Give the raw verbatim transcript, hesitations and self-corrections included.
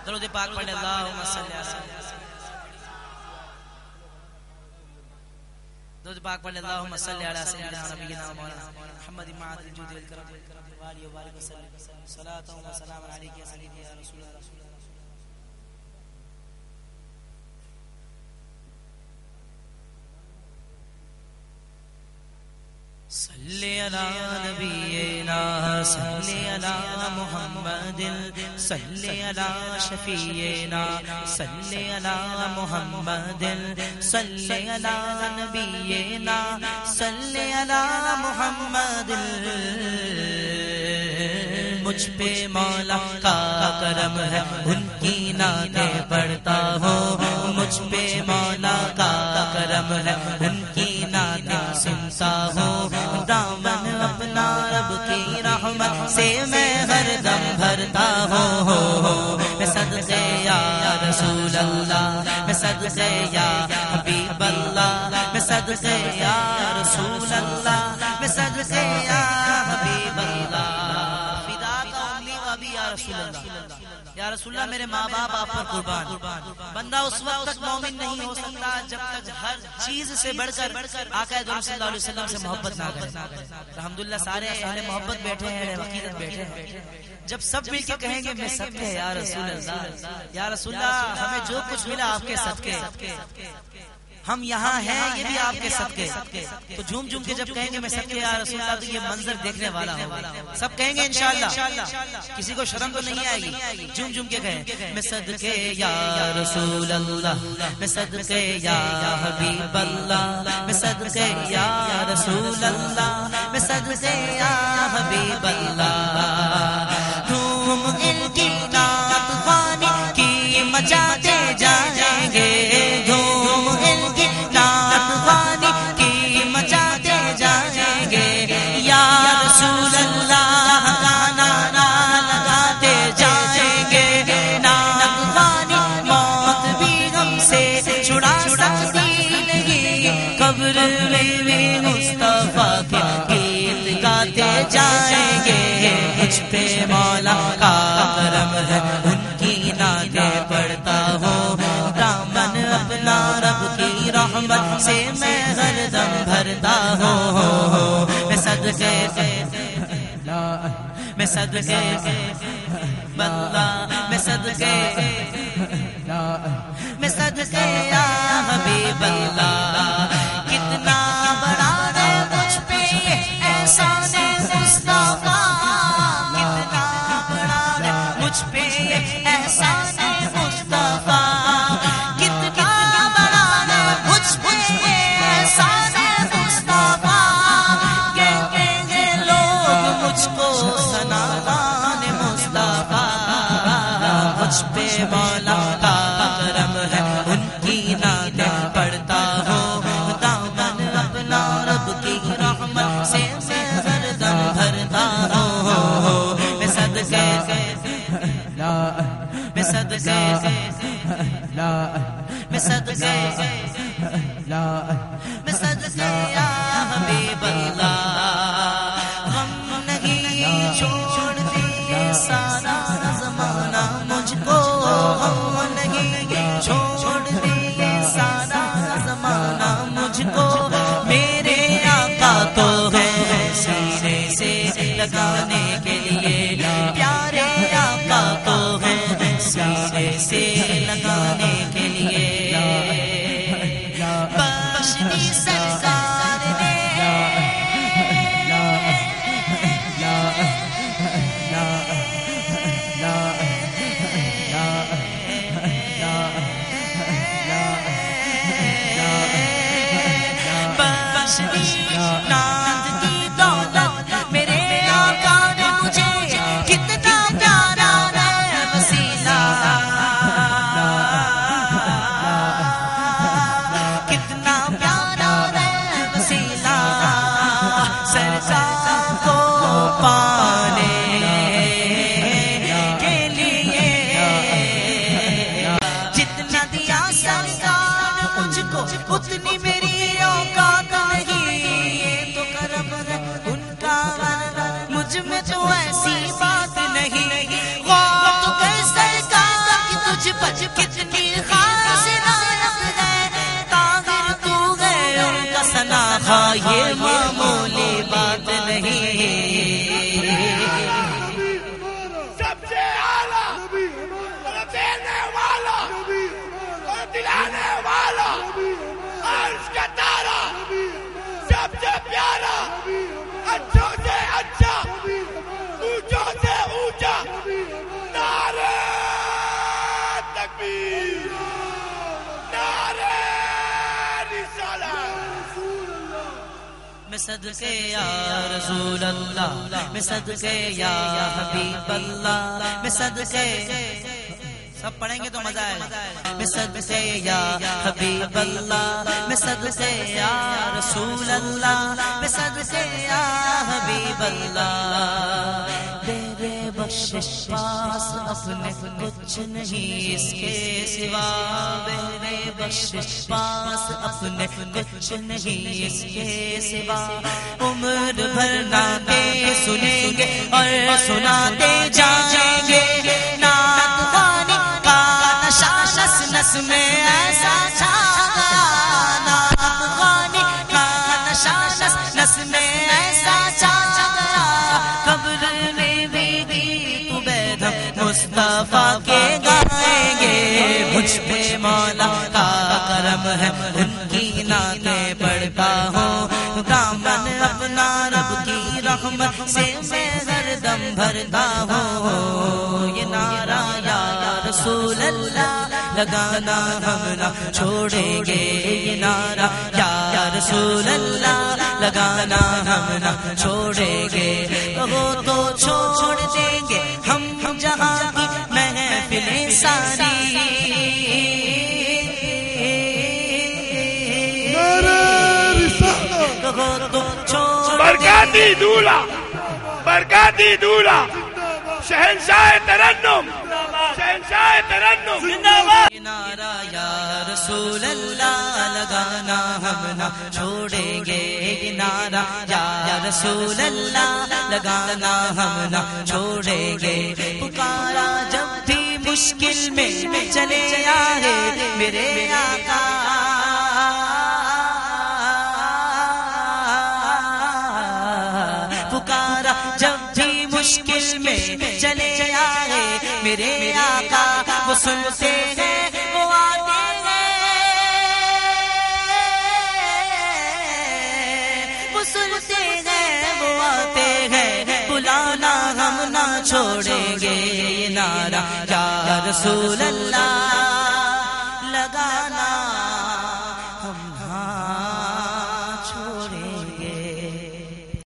درود پاک پڑھ اللہم صلی علی درود پاک پڑھ اللہم صلی علی سیدنا نبینا مولانا محمد معاذ الجود والکرم وآلہ وبارک وسلم صلاۃ و سلام علیک یا سیدی یا رسول اللہ. صلی علی نبینا صلی علی محمد صلی علی شفیعنا صلی علی محمد صلی علی نبینا صلی علی محمد. مجھ پہ مولا کا کرم ہے ان کی نعتیں پڑھتا ہوں. مجھ پہ مولا کا کرم ہے ان کی نعتیں سنتا ہوں. دامن اپنا رب کی رحمت سے میں ہر دم بھرتا ہوں. میں صدقے یا رسول اللہ میں صدقے یا حبیب اللہ میں صدقے یا رسول اللہ میں صدقے یا حبیب اللہ. یا رسول اللہ یا رسول اللہ میرے ماں باپ آپ پر قربان. بندہ اس وقت تک مومن نہیں ہو سکتا جب تک ہر چیز سے بڑھ کر آقا دو صلی اللہ علیہ وسلم سے محبت نہ کرے. الحمدللہ سارے اہل محبت بیٹھے ہیں عقیدت بیٹھے ہیں. جب سب مل کے کہیں گے میں صدقے یا رسول اللہ یا رسول اللہ ہمیں جو کچھ ملا آپ کے صدقے ہم یہاں ہیں یہ بھی آپ کے صدقے. تو جھوم جھوم کے جب کہیں گے میں صدقے یا رسول اللہ تو یہ منظر دیکھنے والا ہوگا. سب کہیں گے انشاءاللہ کسی کو شرم تو نہیں آئے گی. جھوم جھوم کے کہیں میں صدقے یا رسول اللہ میں صدقے یا حبیب اللہ میں صدقے یا رسول اللہ میں صدقے یا حبیب اللہ. دھوم ان کی نعت خوانی کی مچاتے جائیں گے. دھوم ان کی نعت خوانی کی مچاتے جائیں گے. یا رسول اللہ کا نعرہ لگاتے جائیں گے. نعت خوانی موت بھی ہم سے چھڑا سکتی نہیں. قبر میں بھی مصطفیٰ کے گیت گاتے جائیں گے. مجھ پہ مولا کا کرم ہے ان کی نعتیں پڑھتا ہوں. دامن اپنا رب کی رحمت سے میں ہر دم بھرتا ہوں. میں صدقے میں صدقے بندہ میں صدقے میں صدقے یا حبیب اللہ. کتنا بڑا ہے مجھ پہ احسان مصطفیٰ. کتنا بڑا ہے مجھ پہ احسان مصطفیٰ. کتنا بڑا ہے مجھ پہ احسان مصطفیٰ. کہیں گے لوگ مجھ کو ثناءان مصطفیٰ. مجھ پہ مولا کا کرم ہے ان کی نعتیں پڑھتا ہوں. دامن اپنا رب کی رحمت سے میں ہر دم بھرتا ہوں. میں صدقے میں صدقے میں صدقے میں صدقے یا حبیب اللہ. ہم نہیں چھوڑ دے سارا زمانہ مجھ کو. ہم نہیں چھوڑ دے سارا زمانہ مجھ کو. میرے آقا تو ہے سینے سے لگانے کے لیے. پیارے آقا تو ہے سینے سے لگانے کے لیے. بخشنی سرکار نے بخشنی ناز کی دولت میرے آقا نے مجھے. کتنا پیارا ہے وسیلہ. کتنا پیارا ہے وسیلہ. سرکار کو پانے کے لیے جتنا دیا سرکار مجھ کو اتنی میری اوقات نہیں. تو کرم ہے ان کا مجھ میں تو ایسی بات نہیں. غور تو کر سرکار کی ہاں یہ معمولی بات نہیں، سب سے اعلیٰ اور دینے والا اور دلانے والا عرش کا تارا، سب سے پیارا، اچھوں سے اچھا، اونچوں سے اونچا، نعرہ تکبیر، نعرہ رسالت۔ میں صدقے یا رسول اللہ، میں صدقے یا حبیب اللہ، میں صدقے، سب پڑھیں گے تو مزہ آئے گا۔ میں صدقے یا حبیب اللہ، میں صدقے یا رسول اللہ، میں صدقے یا حبیب اللہ، تیرے بخشش پاس اپنے کچھ نہیں اس کے سوا، میرے بخشش پاس اپنے کچھ نہیں اس کے سوا، عمر بھر نعتیں سنیں گے اور سناتے جائیں گے، نعت خوانی کا نشہ نس نس میں ایسا چھا گیا، نعت خوانی کا نشہ نس نس میں ایسا چھا گیا، قبر میں بھی دی تو بیدھم مصطفیٰ کے گائیں گے، مجھ پہ مولا کا کرم ہے ان کی نعتیں پڑھتا ہوں، دامن اپنا رب کی رحمت سے میں ہر دم بھرتا ہوں، یہ نعرہ یا رسول اللہ لگانا ہم نہ چھوڑیں گے، یہ نعرہ یا رسول اللہ لگانا ہم نہ چھوڑیں گے، وہ تو چھوڑ دیں گے ہم جہاں کی محفلیں ساری، وہ تو چھوڑ برکاتی دولہ، برکاتی دولہ، شہنشاہ ترنم، شہنشاہ ترنم، یہ نعرہ یا رسول اللہ لگانا ہم نہ چھوڑیں گے، یہ نعرہ یا رسول اللہ لگانا ہم نہ چھوڑیں گے، پکارا جب بھی مشکل میں چلے آئے میرے آقا، پکارا جب بھی مشکل میں چلے آئے میرے آقا، وہ سنتے ہیں وہ آتے ہیں، وہ سنتے ہیں وہ آتے ہیں، بلانا ہم نہ چھوڑیں گے، یہ نعرہ یا رسول اللہ لگانا